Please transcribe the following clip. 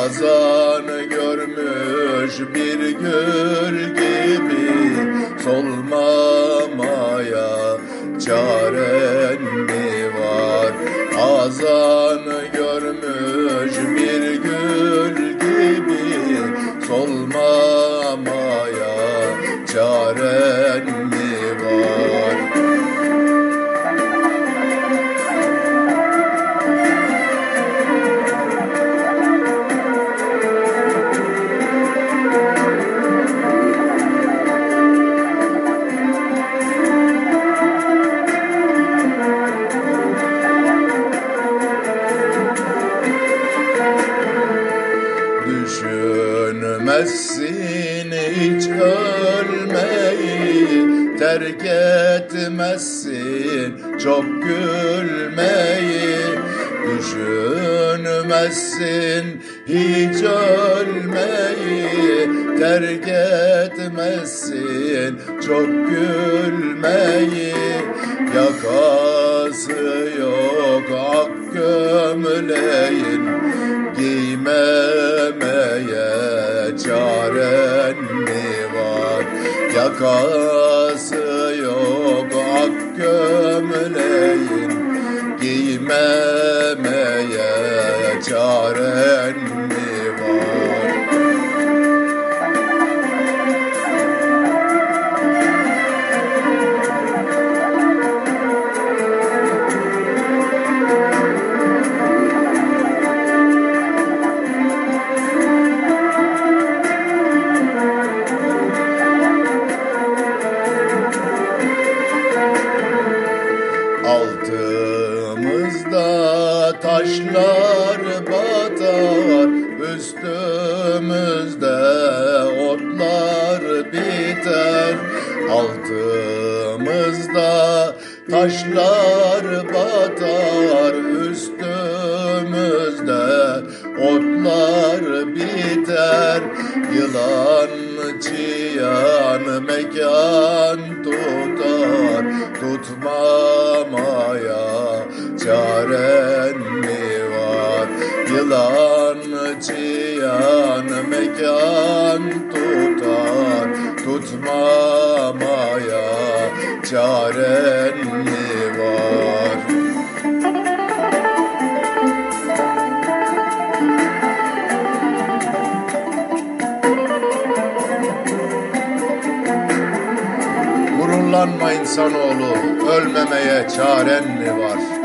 Hazanı görmüş bir gül gibi, solmamaya çaren mi var? Hazanı görmüş bir gül gibi, solmamaya çaren mi var? Düşünmezsin hiç ölmeyi, terk etmezsin çok gülmeyi. Düşünmezsin hiç ölmeyi, terk etmezsin çok gülmeyi. Yakası yok ak gömleğin, giymemeye çaren mi var? Yakası yok ak gömleğin, giymemeye çaren mi var? Altımızda taşlar batar, üstümüzde otlar biter. Altımızda taşlar batar, üstümüzde otlar biter. Yılan çıyan mekan tutar, tutmamaya çaren mi var? Yılan çıyan mekan tutar, tutmamaya çaren mi var? Gururlanma insanoğlu, ölmemeye çaren mi var?